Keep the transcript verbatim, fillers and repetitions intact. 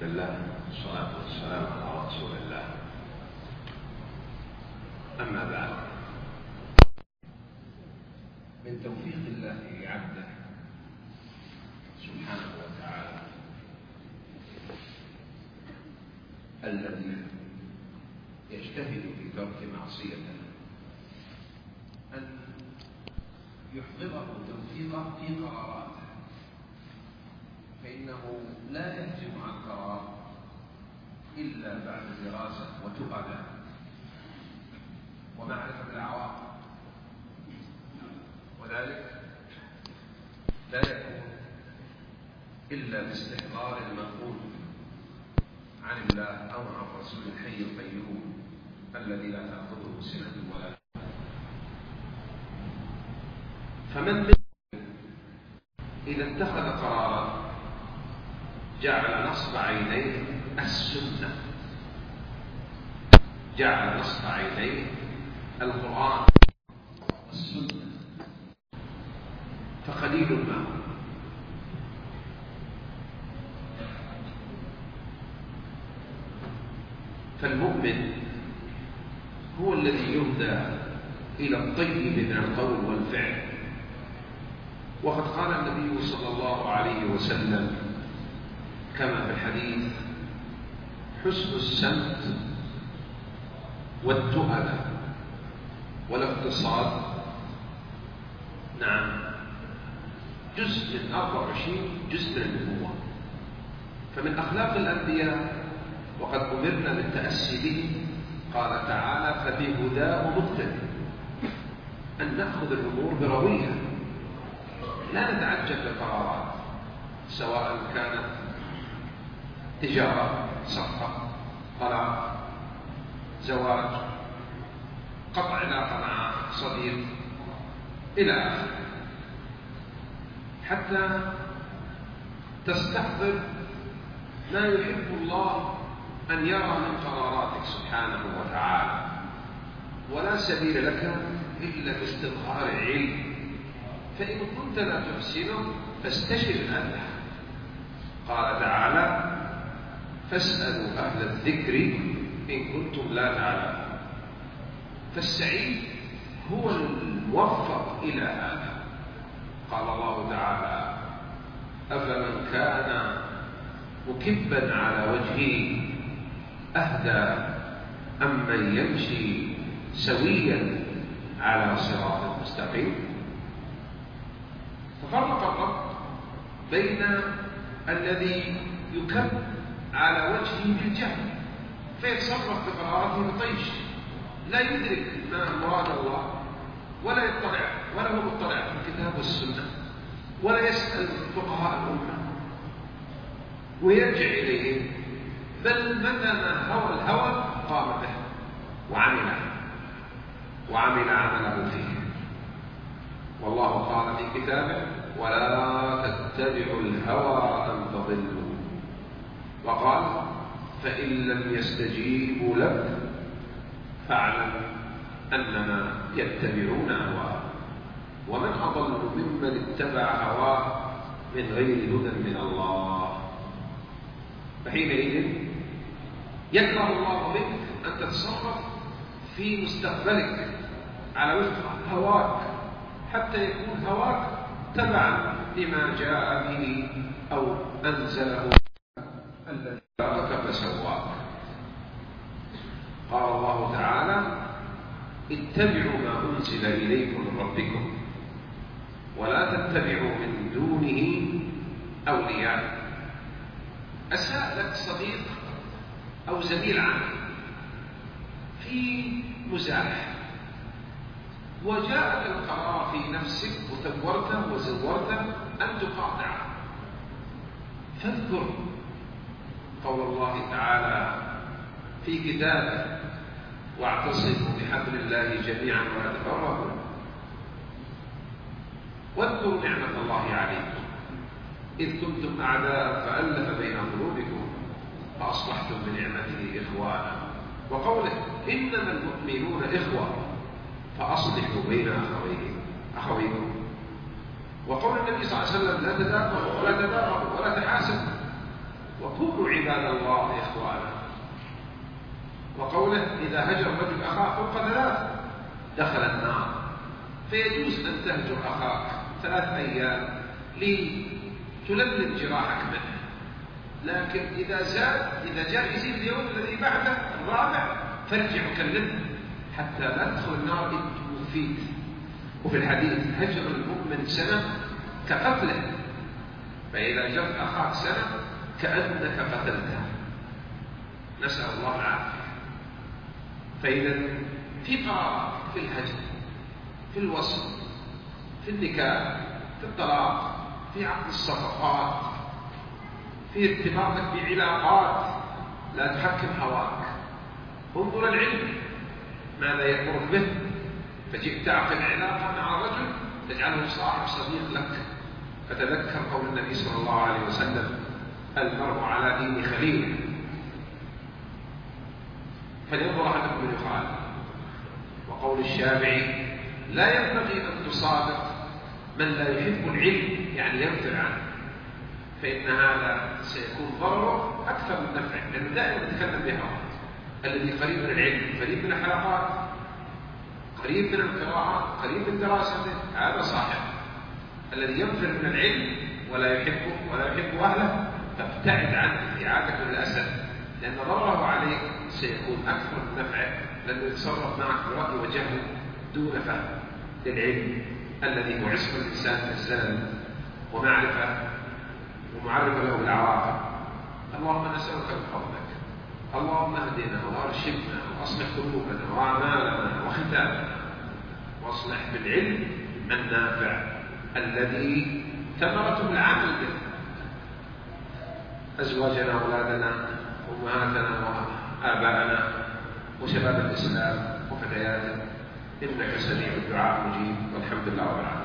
بسم الله والصلاة والسلام على رسول الله. أما بعد، من توفيق الله لعبده سبحانه وتعالى الذي يجتهد في ترك معصيته أن يحضره توفيقه في قراراته، فإنه لا يهجم عن قرار إلا بعد دراسة وتؤدى ومعرفة العواقب، وذلك لا يكون إلا باستحضار المنقول عن الله أو عن رسول الحي القيوم الذي لا تأخذه سنة ولا نوم. فمن إذا اتخذ قرارا جعل نصب عينيه السنة، جعل نصب عينيه القرآن والسنة، فقليل ما هو. فالمؤمن هو الذي يهدى إلى الطيب من القول والفعل، وقد قال النبي صلى الله عليه وسلم كما في الحديث: حسن السمت والتؤدة والاقتصاد نعم جزء من أربع وعشرين جزء من النبوة. فمن أخلاق الأنبياء وقد أمرنا بالتأسي به، قال تعالى: فبهداه مقتدي، أن نأخذ الأمور بروية، لا نتعجب بقرارات، سواء كانت تجارة، صفقة، طلاق، زواج، قطع علاقة مع صديق إلى آخره، حتى تستحضر ما يحب الله أن يرى من قراراتك سبحانه وتعالى. ولا سبيل لك إلا باستظهار العلم، فإن كنت لا تحسنه فاستشر أهله. قال تعالى: فاسألوا أهل الذكر إن كنتم لا تعلمون. فالسعيد هو الموفق إلى هذا. قال الله تعالى: أفمن كان مكبا على وجهه أهدى أمن يمشي سويا على صراط مستقيم. ففرق الرب بين الذي يكب على وجهه بالجهل فيتصرف بقراراته بطيش، لا يدرك ما مراد الله، ولا يطلع ولا هو مطلع في الكتاب والسنة، ولا يسأل فقهاء الأمة ويرجع إليهم، بل متى ما هوى الهوى قام به وعمل وعمل عمله فيه. والله قال في كتابه: ولا تتبعوا الهوى أن تضلوا. وقال: فإن لم يستجيبوا لك فاعلم أنما يتبعون هواه ومن أضل ممن اتبع هواه من غير هدى من الله. فحينئذ يكره الله منك أن تتصرف في مستقبلك على وفق هواك، حتى يكون هواك تبعا لما جاء به أو أنزله الذي خلقك فسواك. قال الله تعالى: اتبعوا ما أنزل إليكم من ربكم ولا تتبعوا من دونه أولياء. أساء لك صديق أو زميل عمل في مزاح، وجاءك القرار في نفسك وتورته وزورته أن تقاطعه، فاذكر قول الله تعالى في كتابه: واعتصموا بحبل الله جميعا ولا تفرقوا. واذكروا نعمة الله عليكم إذ كنتم أعداء فألف بين قلوبكم فأصبحتم بنعمته إخوانا. وقوله: إنما المؤمنون إخوة فأصلحوا بين أخويكم. وقول النبي صلى الله عليه وسلم: لا تدابروا ولا تدابروا ولا تحاسبوا. وكونوا عباد الله إخوانا. وقوله إذا هجر الرجل أخاه فوق ثلاث دخل النار. فيجوز أن تهجر أخاك ثلاث أيام لتلمم جراحك منه، لكن إذا زاد إذا جاء يزيد اليوم الذي بعده الرابع فارجع وكلمه حتى لا تدخل النار إن توفيت. وفي الحديث هجر المؤمن سنة كقتله، فإذا هجرت أخاك سنة كأنك قتلته، نسأل الله العافية. فإذا في قرار في الهجر، في الوصل، في النكاح، في الطلاق، في عقد الصفقات، في ارتباطك بعلاقات، لا تحكم هواك، انظر العلم ماذا يأمرك به. فجئت تعقد علاقة مع رجل تجعله صاحب صديق لك، فتذكر قول النبي صلى الله عليه وسلم المرء على دين خليله، فلينظر أحدكم من يخالف. وقول الشافعي لا ينبغي أن تصادق من لا يحب العلم، يعني ينفر عنه، فإن هذا سيكون ضرره أكثر من نفعه، لأنه دائما يتكلم بهواه. الذي قريب من العلم، قريب من الحلقات، قريب من القراءة، قريب من دراسته، هذا صاحب. الذي ينفر من العلم ولا يحبه ولا يحب أهله فابتعد عنه ابتعادك من الأسد، لأن ضرره عليك سيكون أكثر من نفعه، لأنه يتصرف معك برأي وجهل دون فهم للعلم الذي هو عصم الإنسان من الزلل ومعرفة ومعرفة له بالعواقب. اللهم نسألك بفضلك، اللهم اهدنا وارشدنا واصلح قلوبنا واعمالنا وختامنا، واصلح بالعلم النافع الذي ثمرته العمل به ازواجنا واولادنا وامهاتنا واباءنا وشباب الاسلام وفتياته، انك سميع الدعاء مجيب، والحمد لله رب العالمين.